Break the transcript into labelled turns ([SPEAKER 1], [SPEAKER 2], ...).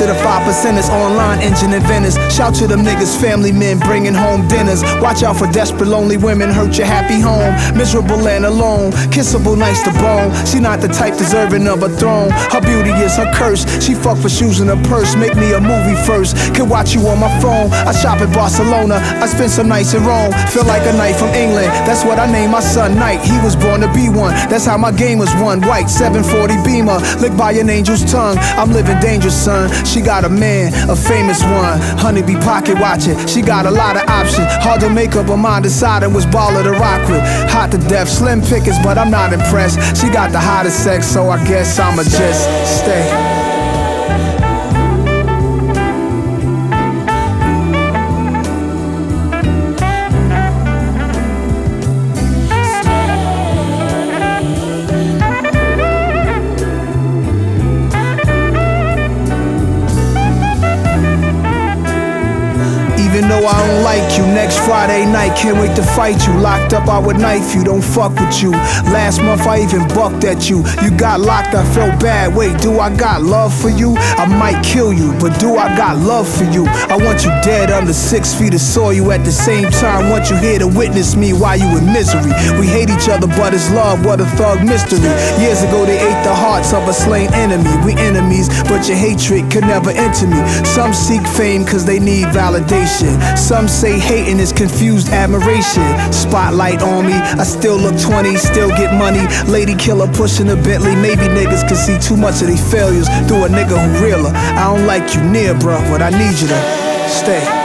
[SPEAKER 1] to the 5%ers, online engine inventors. Shout to them niggas, family men bringing home dinners. Watch out for desperate lonely women, hurt your happy home. Miserable and alone, kissable nice to bone. She not the type deserving of a throne. Her beauty is her curse. She fuck for shoes in her purse. Make me a movie first. Can watch you on my phone. I shop in Barcelona. I spend some nights in Rome. Feel like a knight from England. That's what I named my son Knight. He was born to be one. That's how my game was won. White 740 Beamer, licked by an angel's tongue. I'm living dangerous, son. She got a man, a famous one. Honeybee pocket watching. She got a lot of options. Hard to make up her mind deciding which baller to rock with. Hot to death, slim pickings, but I'm not impressed. She got the hottest sex, so I guess I'ma just stay. Even though I don't like you, next Friday night, can't wait to fight you. Locked up, I would knife you, don't fuck with you. Last month I even bucked at you. You got locked, I felt bad. Wait, do I got love for you? I might kill you, but do I got love for you? I want you dead under 6 feet of soil. At the same time, want you here to witness me while you in misery. We hate each other, but it's love, what a thug mystery. Years ago they ate the hearts of a slain enemy. We enemies, but your hatred could never enter me. Some seek fame cause they need validation. Some say hating is confused admiration. Spotlight on me, I still look 20, still get money. Lady killer pushing a Bentley. Maybe niggas can see too much of their failures through a nigga who realer. I don't like you near, bruh, but I need you to stay.